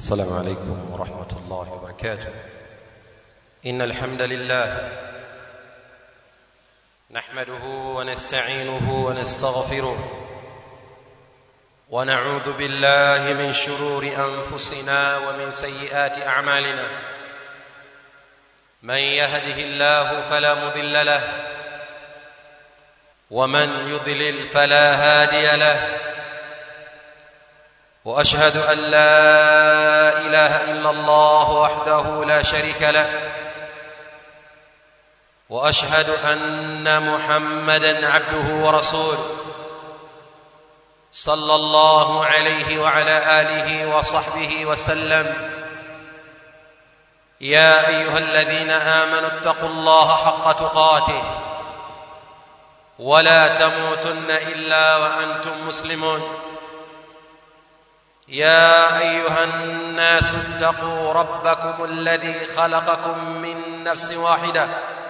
السلام عليكم ورحمة الله وبركاته. إن الحمد لله نحمده ونستعينه ونستغفره ونعوذ بالله من شرور أنفسنا ومن سيئات أعمالنا. من يهده الله فلا مضل له ومن يضلل فلا هادي له. وأشهد أن لا إله إلا الله وحده لا شريك له، وأشهد أن محمدًا عبده ورسوله صلى الله عليه وعلى آله وصحبه وسلم. يا أيها الذين آمنوا اتقوا الله حق تقاته ولا تموتن إلا وأنتم مسلمون. يا أيها الناس اتقوا ربكم الذي خلقكم من نفس واحدة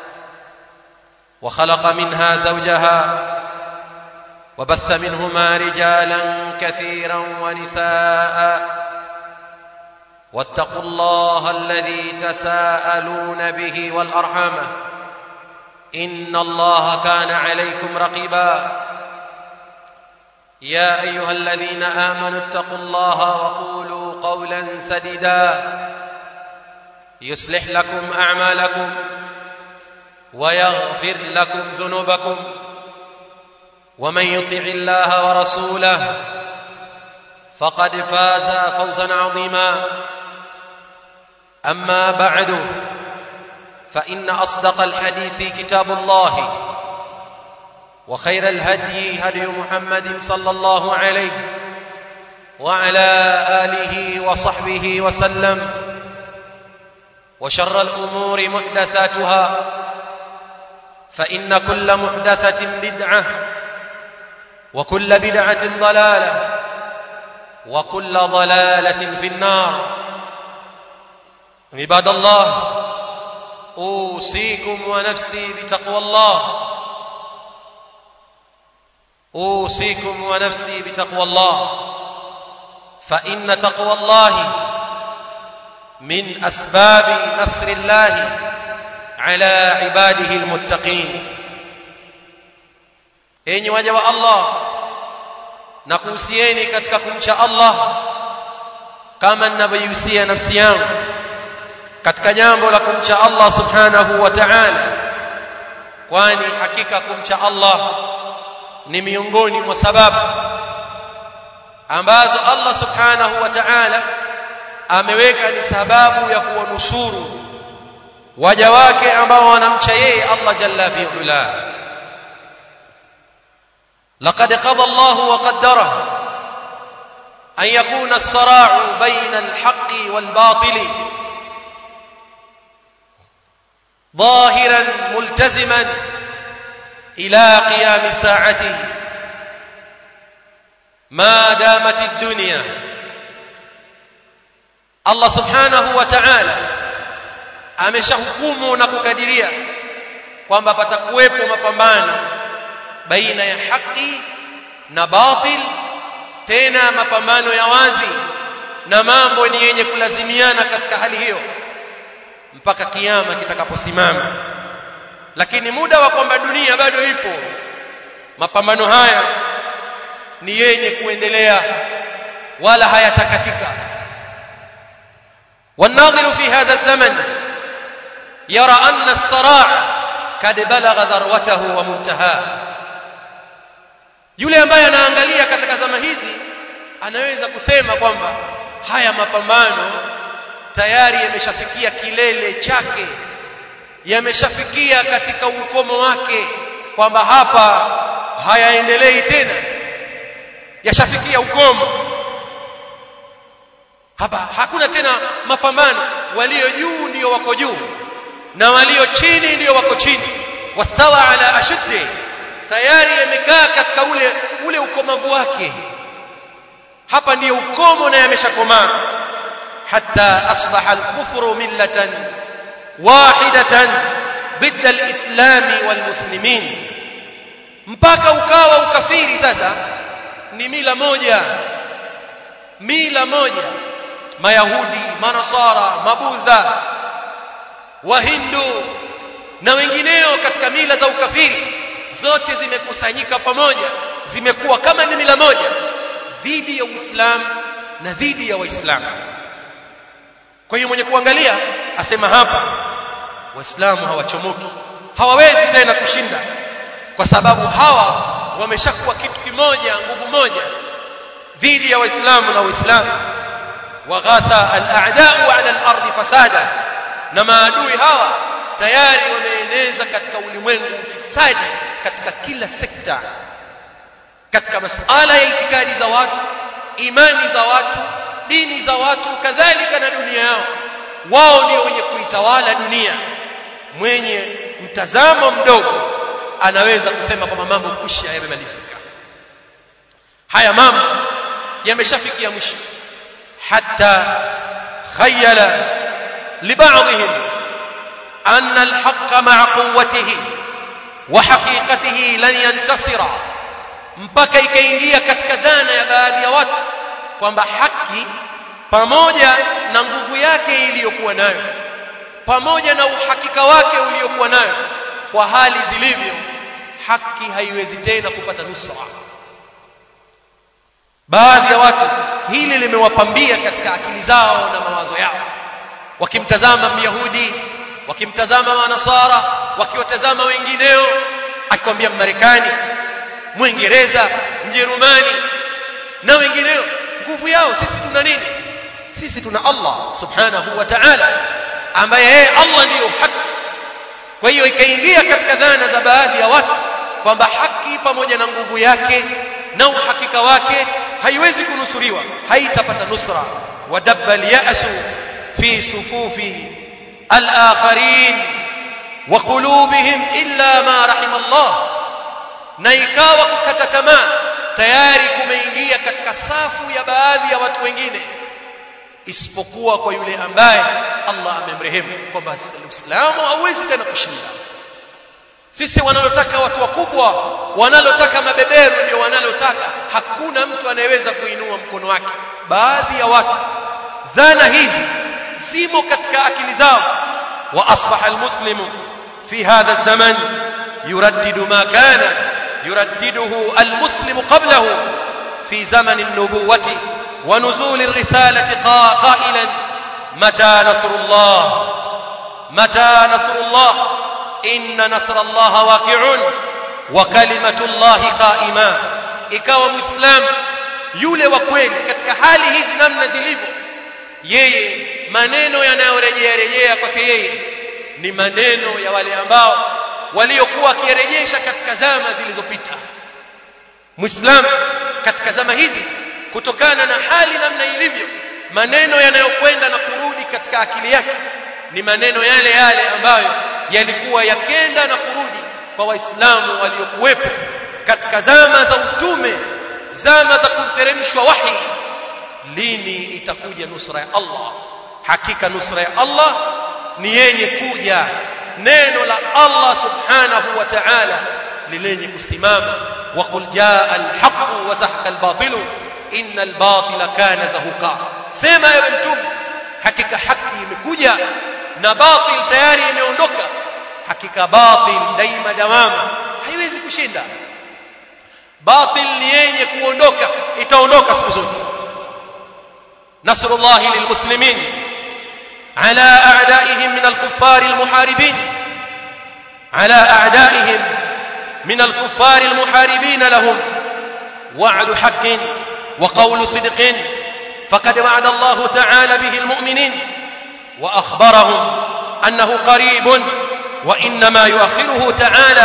وخلق منها زوجها وبث منهما رجالا كثيرا ونساء. واتقوا الله الذي تساءلون به والأرحام إن الله كان عليكم رقيبا. يا أيها الذين آمنوا اتقوا الله وقولوا قولا سديدا يصلح لكم أعمالكم ويغفر لكم ذنوبكم، ومن يطع الله ورسوله فقد فاز فوزا عظيما. أما بعد، فإن أصدق الحديث كتاب الله، وخير الهدي هدي محمد صلى الله عليه وعلى آله وصحبه وسلم. وشر الأمور محدثاتها، فإن كل محدثة بدعة، وكل بدعة ضلالة، وكل ضلالة في النار. عباد الله، أوصيكم ونفسي بتقوى الله. أوصيكم ونفسي بتقوى الله، فإن تقوى الله من أسباب نصر الله على عباده المتقين. Enyi waja wa Allah, nakuhusieni katika kumcha Allah kama ninavyohusia nafsi yangu katika jambo la kumcha Allah subhanahu wa ta'ala, kwani hakika kumcha Allah ni miongoni mwa sababu ambazo Allah subhanahu wa ta'ala ameweka ni sababu ya kuwanusuru waja wake ambao wanamcha yeye Allah jalla fi ula. Laqad qada Allah wa qaddara an yakuna as-sara'u bayna al-haqqi wal-batili ظاهرا ملتزما إلى قيام ساعته ما دامت الدنيا. Allah subhanahu wa ta'ala ameshahukumu na kukadiria kwamba patakuwepo mapambano baina ya haki na batil, tena mapambano ya wazi, na mambo ni yenye kulazimiana katika hali hiyo mpaka kiyama kitakaposimama. Lakini muda wa kwamba dunia bado ipo, mapambano haya ni yenye kuendelea wala hayatakatika. والناظر في هذا الزمن يرى أن الصراع قد بلغ ذروته ومنتهاه. Yule ambaye anaangalia katika zama hizi anaweza kusema kwamba haya mapambano tayari yameshafikia kilele chake, yameshafikia katika ukomo wake, kwamba hapa hayaendelei tena, yashafikia ukomo. Hapa hakuna tena mapambano, walio juu ndio wako juu na walio chini ndio wako chini. Wastawa ala ashuddi, tayari yamekaa katika ule ukomavu wake. Hapa ndio ukomo na yameshakomaa. Hatta asbaha al-kufru millatan wahidatan ضد الإسلام والمسلمين, mpaka ukawa ukafiri sasa ni mila moja Mayahudi, Manasara, Mabudha, Wahindu na wengineo katika mila za ukafiri, zote zimekusanyika pamoja, zimekuwa kama ni mila moja dhidi ya Uislamu na dhidi ya Waislamu. Kwa hiyo mwenye kuangalia asema hapa Waislamu hawachomoki, hawawezi tena kushinda, kwa sababu hawa wameshakuwa kitu kimoja, nguvu moja dhidi ya Waislamu na Waislamu. Waghatha al-a'da'u 'ala al-ardi fasada, na maadui hawa tayari wameeneza katika ulimwengu ufisadi katika kila sekta, katika masuala ya itikadi za watu, imani za watu, dini za watu, kadhalika na dunia yao. Wao ndio wenye kuitawala dunia. Mwenye mtazamo mdogo anaweza kusema kwamba mambo kwisha, yamemalizika. Haya mambo yameshafikia mwisho. Hatta khayala liba'dihim anna al-haqqa ma'a quwwatihi wa haqiqatihi lan yantasira, mpaka ikaingia katika dhana ya baadhi ya watu kwamba haki pamoja na nguvu yake iliyokuwa nayo, pamoja na uhakika wake uliokuwa nayo, kwa hali zilivyo, haki haiwezi tena kupata nusra. Baadhi ya watu hili limewapambia katika akili zao na mawazo yao, wakimtazama Myahudi, wakimtazama Manasara, wakiwatazama wengineo, akikwambia Marekani, Mwingereza, Mjerumani na wengineo, nguvu yao. Sisi tuna nini? Sisi tuna Allah subhanahu wa ta'ala, ambaye yeye Allah ndiyo haki. Kwa hiyo ikaingia katika dhana za baadhi ya watu kwamba haki pamoja na nguvu yake na uhakika wake haiwezi kunusuriwa, haitapata nusra. Wadabba al-ya'su fi sufufi al-akharin wa qulubihim illa ma rahima Allah, na ikawa kukata tamaa tayari kumeingia katika safu ya baadhi ya watu wengine, isipokuwa kwa yule ambaye Allah amemrehemu, kwamba Uislamu hauwezi tena kushinda. Sisi wanalotaka watu wakubwa, wanalotaka mabeberu ndio wanalotaka, hakuna mtu anayeweza kuinua mkono wake. Baadhi ya watu dhana hizi zimo katika akili zao. Wa asbaha almuslimu fi hadha zaman yuraddidu ma kana yuraddiduhu almuslimu qablahu fi zaman an-nubuwati wa nuzul ar-risalati qailan mata nasrullah, mata nasrullah, inna nasrallaha waqi'un wa kalimatullahi qa'ima. Ikawa Muislamu yule wa kweli katika hali hizi namna zilivyo, yeye maneno yanayorejea kwake yeye ni maneno ya wale ambao waliokuwa wakirejesha katika zama zilizopita. Muislamu katika zama hizi, kutokana na hali namna ilivyo, maneno yanayokwenda na kurudi katika akili yake ni maneno yale yale ambayo yalikuwa yakenda na kurudi kwa Waislamu waliokuwepo katika zama za utume, zama za kuteremshwa wahi. Lini itakuja nusra ya Allah? Hakika nusra ya Allah ni yenye kuja. Neno la Allah subhanahu wa ta'ala lilenye kusimama, wa qul jaa al-haqq wa zahaqa al-batil inna al-batila kana zahuqa. Sema ewe mtume, hakika haki imekuja na batil tayari imeondoka. Hakika batil daima dawama, haiwezi kushinda. Batil ni yenye kuondoka, itaondoka siku zote. Nasrullahi lilmuslimin ala a'daihim min al-kuffar al-muharibin, ala a'daihim min al-kuffar al-muharibin lahum wa'du haqqin wa qawlu sidqin, faqad wa'ada Allah ta'ala bihi al-mu'minin wa akhbarahum annahu qaribun wa inma yu'akhiruhu ta'ala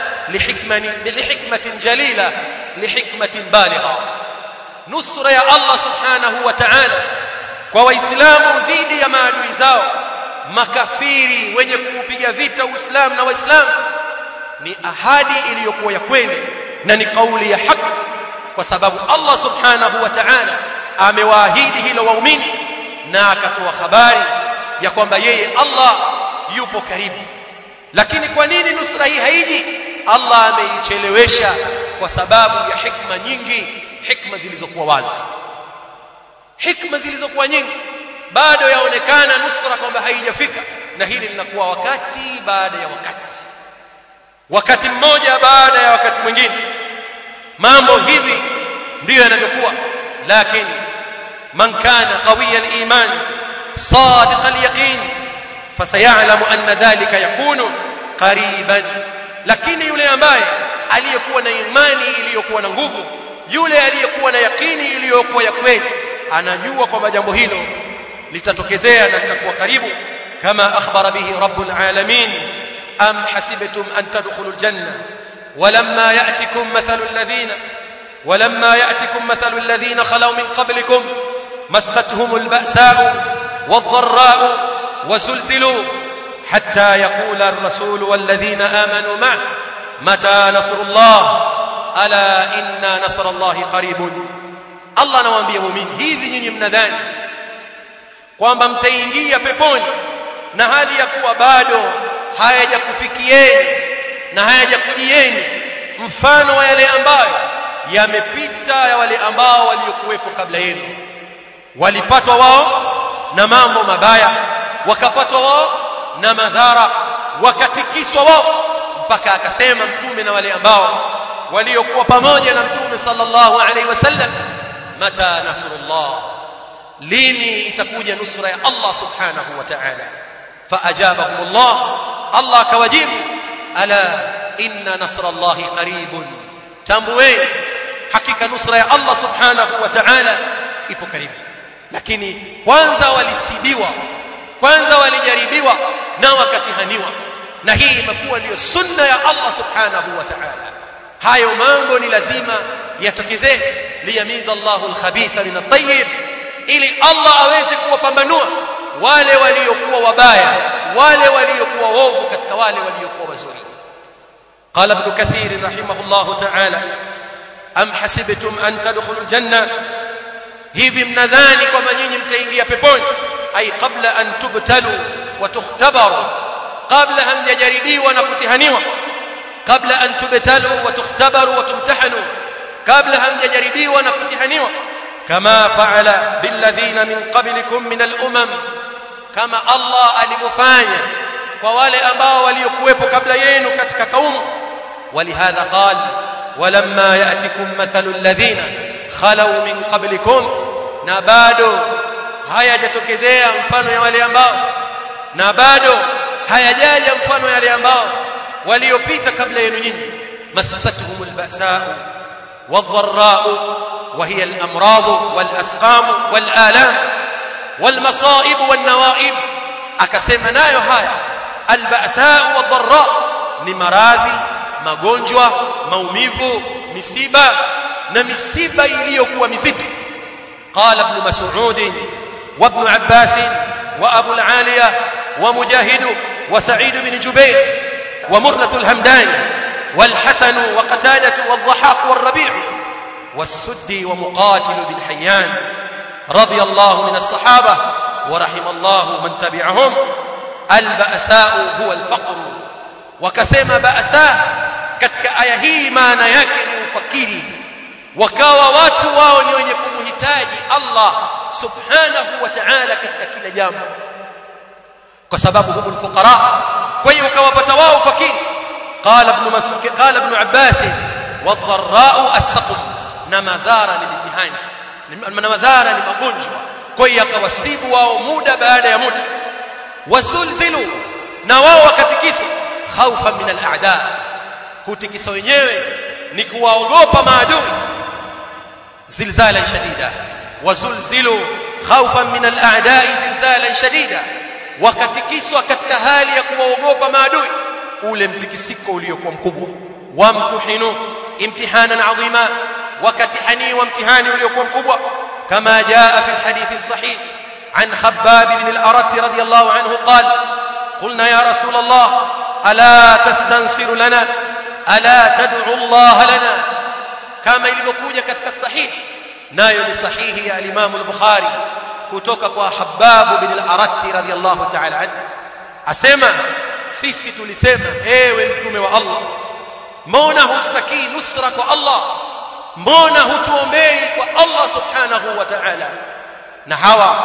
لحكمة جليلة لحكمة بالغة. نصر يا الله سبحانه وتعالى kwa Waislamu dhidi ya maadui zao makafiri wenye kuupiga vita Uislamu na Waislamu ni ahadi iliyokuwa ya kweli na ni kauli ya haki, kwa sababu Allah subhanahu wa ta'ala amewaahidi hilo waumini na akatoa habari ya kwamba yeye Allah yupo karibu. Lakini kwa nini nusra hii haiji? Allah ameichelewesha kwa sababu ya hikma nyingi, hikma zilizokuwa wazi, hikma zilizokuwa nyingi. bado yaonekana nusra kwamba haijafika, na hili linakuwa wakati baada ya wakati mmoja baada ya wakati mwingine. Mambo hivi ndiyo yanavyokuwa. Lakini man kana qawiya al-iman sadiq al-yaqin fasayalamu anna dhalika yakunu qariban. Lakini yule ambaye aliyekuwa na imani iliyokuwa na nguvu, yule aliyekuwa na yakini iliyokuwa ya kweli, anajua kwamba jambo hilo litatokezea na litakuwa karibu. Kama akhbara bihi rabbul alamin, am hasibtum an tadkhulul janna walamma ya'tikum mathalu alladhina khalaw min qablikum massatuhumul ba'sa'u wadh-dharra'u وزلزلوا حتى يقول الرسول والذين آمنوا معه متى نصر الله ألا إن نصر الله قريب. Allah anawaambia muumini, hivi nyinyi mnadhani kwamba mtaingia peponi na hali ya kuwa bado hayajakufikieni na hayajakujieni mfano wa yale ambayo yamepita ya wale ambao waliokuwepo kabla yenu? Walipatwa wao na mambo mabaya, wakapatwa wao na madhara, wakatikiswa wao, mpaka akasema mtume na wale ambao waliokuwa pamoja na mtume sallallahu alaihi wasallam, mata nasrullah, lini itakuja nusra ya Allah subhanahu wa ta'ala? Faajabahumullah, Allah akawajibu, ala inna nasrallahi qaribun, tambueni hakika nusra ya Allah subhanahu wa ta'ala ipo karibu. Lakini kwanza walisibiwa, kwanza walijaribiwa na wakatihaniwa, na hii imekuwa ndio sunna ya Allah subhanahu wa ta'ala. Hayo mambo ni lazima yatokezee, liyamiza Allahu al-khabitha min at-tayyib, ili Allah aweze kuwapambanua wale waliokuwa wabaya, wale waliokuwa waovu katika wale waliokuwa wazuri. Qala Ibn Kathir rahimahullahu ta'ala, am hasibtum an tadkhulul janna, hivi mnadhani kwamba nyinyi mtaingia peponi? Ay qabla an tubtalu wa tukhtabaru, qabla hamjajaribiwa na kutihaniwa. Qabla an tubtalu wa tukhtabaru wa tumtahanu, qabla hamjajaribiwa na kutihaniwa. Kama faala billadhina min qablikum min al-umam, kama Allah alivyofanya kwa wale ambao waliokuwepo kabla yenu katika kaumu. Walihadha qala walamma ya'tikum mathalu alladhina khalaw min qablikum, na bado hayajatokezea mfano ya wale ambao, na bado hayajaja mfano ya wale ambao waliopita kabla yenu nyinyi. massatuhumul ba'sa'u wadh-dharra'u wa hiya al-amrad wal-asqam wal-alam wal-masa'ib wan-nawa'ib. Akasema nayo haya al-ba'sa'u wadh-dharra' ni maradhi, magonjwa, maumivu, misiba na misiba iliyokuwa mizito. قال ابن مسعود وابن عباس وابو العالية ومجاهد وسعيد بن جبير ومرة الهمداني والحسن وقتادة والضحاك والربيع والسدي ومقاتل بن حيان رضي الله من الصحابة ورحم الله من تبعهم. البأساء هو الفقر. وكسما بأساء katika aya hii maana yake ni ufakiri, wakawa watu wao ni wenye kumhitaji Allah subhanahu wa ta'ala katika kila jambo, kwa sababu humul fuqara. Kwa hiyo ukawapata wao fakiri. Qala ibn Abbas wadh-dharra'u as-saqm, na madhara ni mitihani, na madhara ni magonjwa. Kwa hiyo akawasibu wao muda baada ya muda. Wasulzilu, na wao wakatikiswa, khawfan min al-a'da, kutikisa wenyewe ni kuwaogopa maadui. zilzalan shadida, wazulzilu khawfan min al-a'da'i zilzalan shadida, wakatikiswa katika hali ya kuwaogopa maadui, ule mtikisiko uliokuwa mkubwa. Wamtuhinu imtihanan 'azima, wakatihani wa mtihani uliokuwa mkubwa. Kama jaa fi al-hadith as-sahih an Khabbab ibn al-Arat radiyallahu anhu qala qulna ya Rasul Allah ala tastansiru lana ala tad'u Allah lana, kama ilivyokuja katika sahih, nayo ni sahihi ya Imam al-Bukhari kutoka kwa Khabbab bin al-Arat radiyallahu ta'ala anhu, asema sisi tulisema, ewe mtume wa Allah, mbona hututakii nusra kwa Allah, mbona hutuombei kwa Allah subhanahu wa ta'ala? Na hawa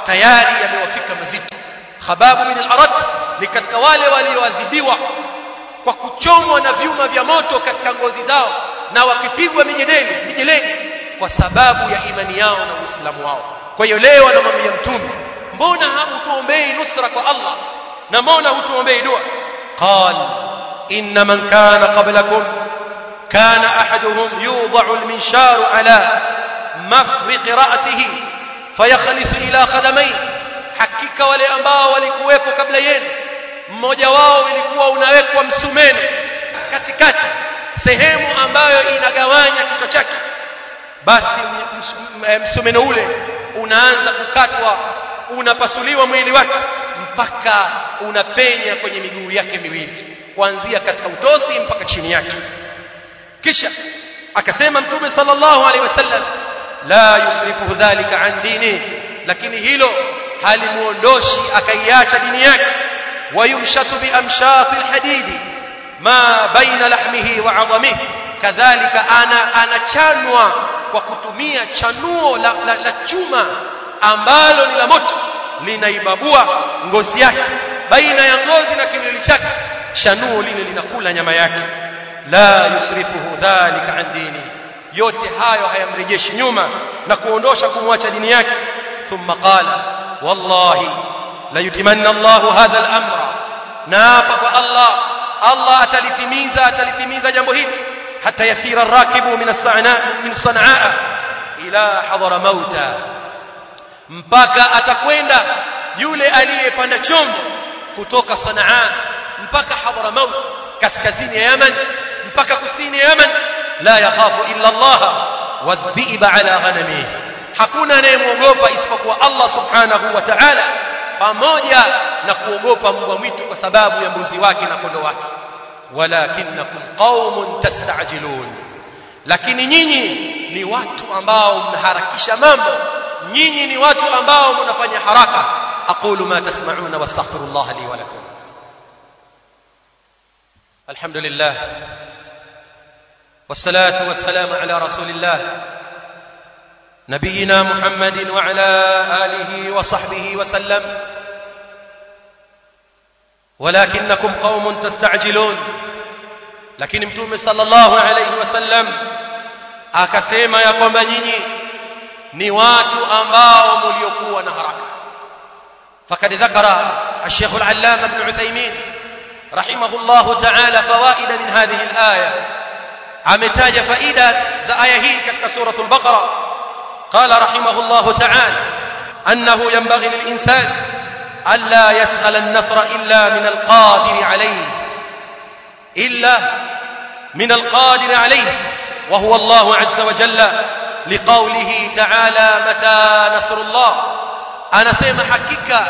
tayari yamewafika mazito. Khabbab bin al-Arat ni katika wale walioadhibiwa kwa kuchomwa na vyuma vya moto katika ngozi zao na wakipigwa mijeledi kwa sababu ya imani yao na Uislamu wao. Kwa hiyo leo anamwambia Mtume, mbona hamutuombei nusra kwa Allah na mbona hutuombei dua? Qal inna man kana qablakum kana ahaduhum yudha'u al-minsharu ala mafriq ra'sihi fayakhlisu ila khadamayhi, hakika wale ambao walikuwepo kabla yenu mmoja wao ilikuwa unawekwa msumeno katikati sehemu ambayo inagawanya kichwa chake, basi msumeno ule unaanza kukatwa, unapasuliwa mwili wake mpaka unapenya kwenye miguu yake miwili kuanzia katika utosi mpaka chini yake. Kisha akasema Mtume sallallahu alaihi wasallam, la yusrifuhu dhalika an dini, lakini hilo halimuondoshi akaiacha dini yake. Wayumshatu bi amshati alhadidi ma baina lahmihi wa 'adhamihi, kadhalika anachanwa kwa kutumia chanuo la chuma ambalo ni la moto, linaibabua ngozi yake baina ya ngozi na kimwili chake, chanuo lile linakula nyama yake. La yusrifuhu dhalika an dini, yote hayo hayamrejeshi nyuma na kuondosha kumwacha dini yake. Thumma qala wallahi la yutimanna Allahu hadha al-amra, naapa kwa Allah atalitimiza jambo hili, hata yasira ar-rakibu min Sanaa ila hadara mauta, mpaka atakwenda yule aliyepanda chombo kutoka Sanaa mpaka hadara maut, kaskazini ya Yaman mpaka kusini ya Yaman. La yakhafu illa Allah wadhiba ala ghanamihi, hakuna anayemwogopa isipokuwa Allah subhanahu wa ta'ala, pamoja na kuogopa mbwa mwitu kwa sababu ya mbuzi wake na kondoo wake. Walakinnakum qaumun tastajilun, lakini nyinyi ni watu ambao mnaharakisha mambo, nyinyi ni watu ambao mnafanya haraka. aqulu ma tasma'una wastaghfirullah li wa lakum. Alhamdulillah wassalatu wassalamu ala rasulillah نبينا محمد وعلى آله وصحبه وسلم. ولكنكم قوم تستعجلون, lakini Mtume sallallahu alayhi wasallam akasema ya kwamba nyinyi ni watu ambao mliokuwa na haraka. Fakad dhakara الشيخ العلامة ابن عثيمين رحمه الله تعالى فوائد من هذه الآية, ametaja faida za aya hii katika sura al-Baqara. قال رحمه الله تعالى أنه ينبغي للإنسان ألا يسأل النصر إلا من القادر عليه وهو الله عز وجل, لقوله تعالى متى نصر الله. أنا سيما حقيقة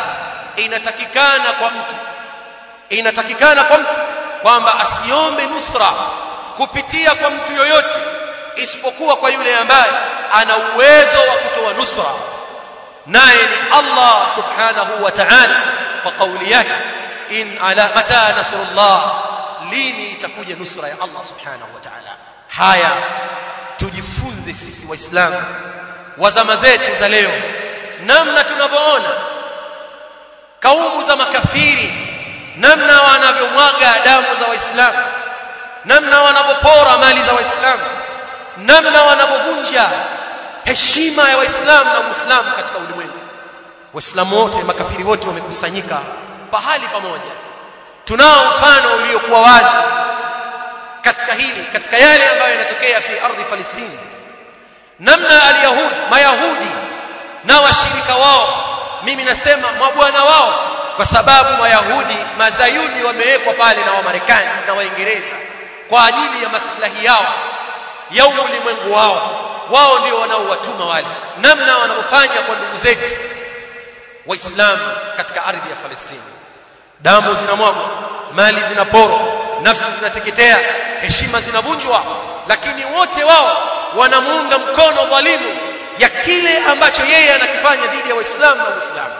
inatakikana kwa mtu kwamba asiombe nusra kupitia kwa mtu yoyote isipokuwa kwa yule ambaye ana uwezo wa kutoa nusra, naye ni Allah subhanahu wa ta'ala, kwa kauli yake in ala mata nasrullah, lini itakuja nusra ya Allah subhanahu wa ta'ala. Haya tujifunze sisi waislamu wa zama zetu za leo, namna tunavyoona kaumu za makafiri, namna wanavyomwaga damu za waislamu, namna wanavyopora mali za waislamu, namna wanavyovunja heshima ya waislamu na muislamu katika ulimwengu. Waislamu wote, makafiri wote wamekusanyika pahali pamoja. Tunao mfano uliokuwa wazi katika hili, katika yale ambayo yanatokea fi ardhi Palestina, namna mayahudi na washirika wao, mimi nasema mabwana wao, kwa sababu mayahudi mazayuni wamewekwa pale na Wamarekani na Waingereza kwa ajili ya maslahi yao ya ulimwengu wao ndio wanaowatuma wale, namna wanavyofanya kwa ndugu zetu waislamu katika ardhi ya Palestina. Damu zinamwagwa, mali zinaporwa, nafsi zinateketea, heshima zinavunjwa, lakini wote wao wanamuunga mkono dhalimu ya kile ambacho yeye anakifanya dhidi ya waislamu na waislamu,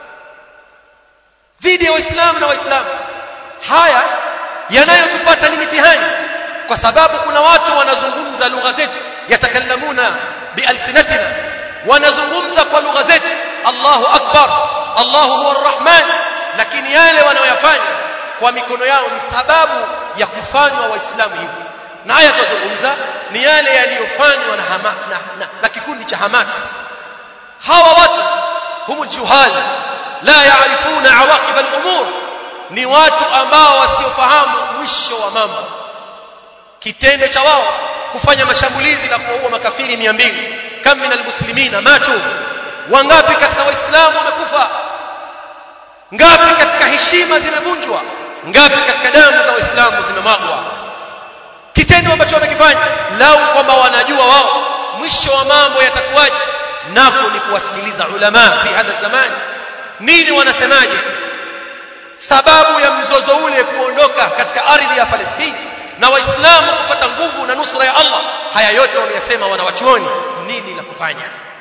dhidi ya waislamu na waislamu. Haya yanayotupata ni mitihani, kwa sababu kuna watu wanazungumza lugha zetu, yatakallamuna bialsinatina, wanazungumza kwa lugha zetu. Allahu akbar, Allahu huwa arrahman, lakini yale wanayoyafanya kwa mikono yao ni sababu ya kufanywa waislamu hivi. Na haya tuzungumza ni yale yaliyofanywa na kikundi cha Hamas. Hawa watu humu juhal la yaarifuna awaqib al-umur, ni watu ambao wasiofahamu mwisho wa mambo. Kitendo cha wao kufanya mashambulizi na kuua makafiri 200, kam min almuslimina matu, wangapi katika waislamu wamekufa, ngapi katika heshima zimevunjwa, ngapi katika damu za waislamu zimemwagwa. Kitendo ambacho wamekifanya, lau kwamba wanajua wao mwisho wa mambo yatakuwaje, nako ni kuwasikiliza ulama fi hadha zaman, nini wanasemaje, sababu ya mzozo ule kuondoka katika ardhi ya Palestina na waislamu kupata nguvu na nusra ya Allah. Haya yote wameyasema wanawachuoni, nini la kufanya.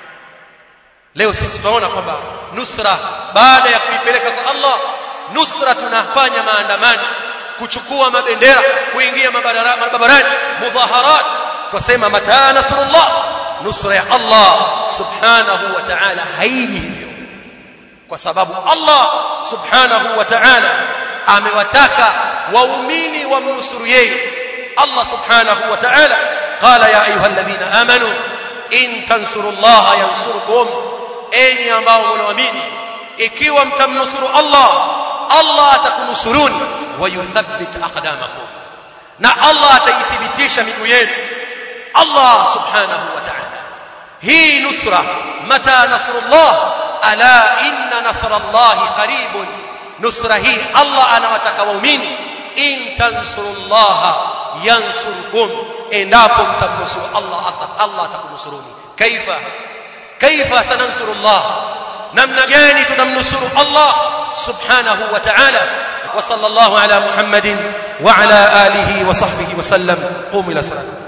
Leo sisi tunaona kwamba nusra, baada ya kuipeleka kwa Allah, nusra tunafanya maandamano, kuchukua mabendera, kuingia barabarani, mudhaharat, tusema mata nasrullah, nusra ya Allah subhanahu wa ta'ala haiji hivyo, kwa sababu Allah subhanahu wa ta'ala amewataka waumini wamnusuru yeye. Allah subhanahu wa ta'ala qala ya ayyuhalladhina amanu in tansurullaha yansurkum, enyi ambao mnaamini, ikiwa mtamnusuru Allah, Allah atakunusuruni, wa yuthabbit aqdamakum, na Allah ataithibitisha miguu yenu. Allah subhanahu wa ta'ala, hii nusra, mata nasrullah, ala inna nasrallahi qaribun, nusra hii Allah anawataka waumini, in tansurullaha yansurkum, endapo mtamnusuru Allah atakunusuruni. kaifa sanansurullah, namna gani tunamnusuru Allah subhanahu wa ta'ala. wa sallallahu ala Muhammadin wa ala alihi wa sahbihi wa sallam. Qumu ila salati.